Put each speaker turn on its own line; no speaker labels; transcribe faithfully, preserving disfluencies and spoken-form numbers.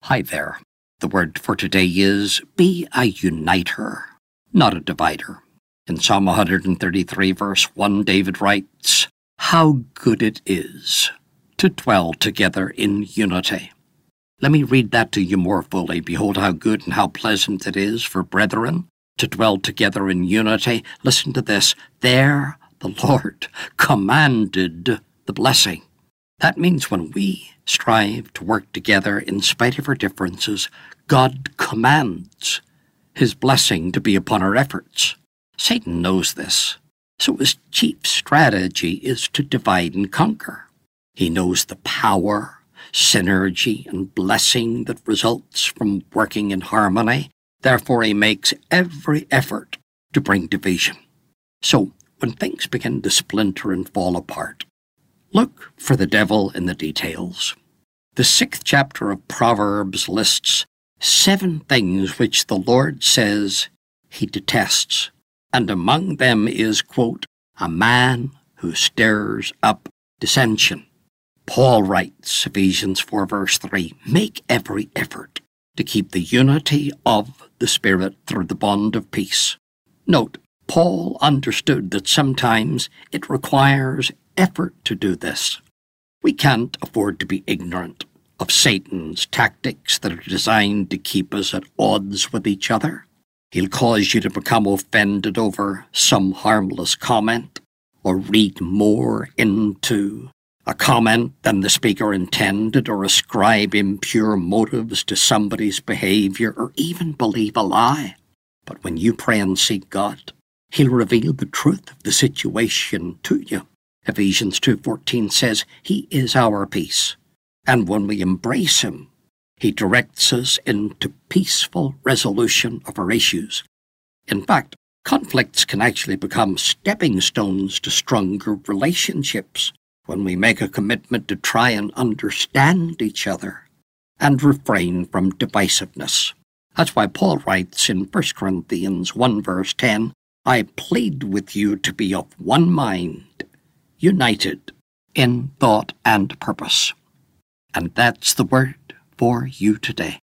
Hi there. The word for today is be a uniter, not a divider. In Psalm one thirty-three, verse one, David writes, "How good it is to dwell together in unity." Let me read that to you more fully. Behold how good and how pleasant it is for brethren to dwell together in unity. Listen to this. There the Lord commanded the blessing. That means when we strive to work together in spite of our differences, God commands His blessing to be upon our efforts. Satan knows this, so his chief strategy is to divide and conquer. He knows the power, synergy, and blessing that results from working in harmony. Therefore, he makes every effort to bring division. So, when things begin to splinter and fall apart, look for the devil in the details. The sixth chapter of Proverbs lists seven things which the Lord says He detests, and among them is, quote, a man who stirs up dissension. Paul writes, Ephesians four, verse three, make every effort to keep the unity of the Spirit through the bond of peace. Note, Paul understood that sometimes it requires effort to do this. We can't afford to be ignorant of Satan's tactics that are designed to keep us at odds with each other. He'll cause you to become offended over some harmless comment, or read more into a comment than the speaker intended, or ascribe impure motives to somebody's behavior, or even believe a lie. But when you pray and seek God, He'll reveal the truth of the situation to you. Ephesians two fourteen says, He is our peace, and when we embrace Him, He directs us into peaceful resolution of our issues. In fact, conflicts can actually become stepping stones to stronger relationships when we make a commitment to try and understand each other and refrain from divisiveness. That's why Paul writes in First Corinthians one, verse ten, I plead with you to be of one mind, united in thought and purpose. And that's the word for you today.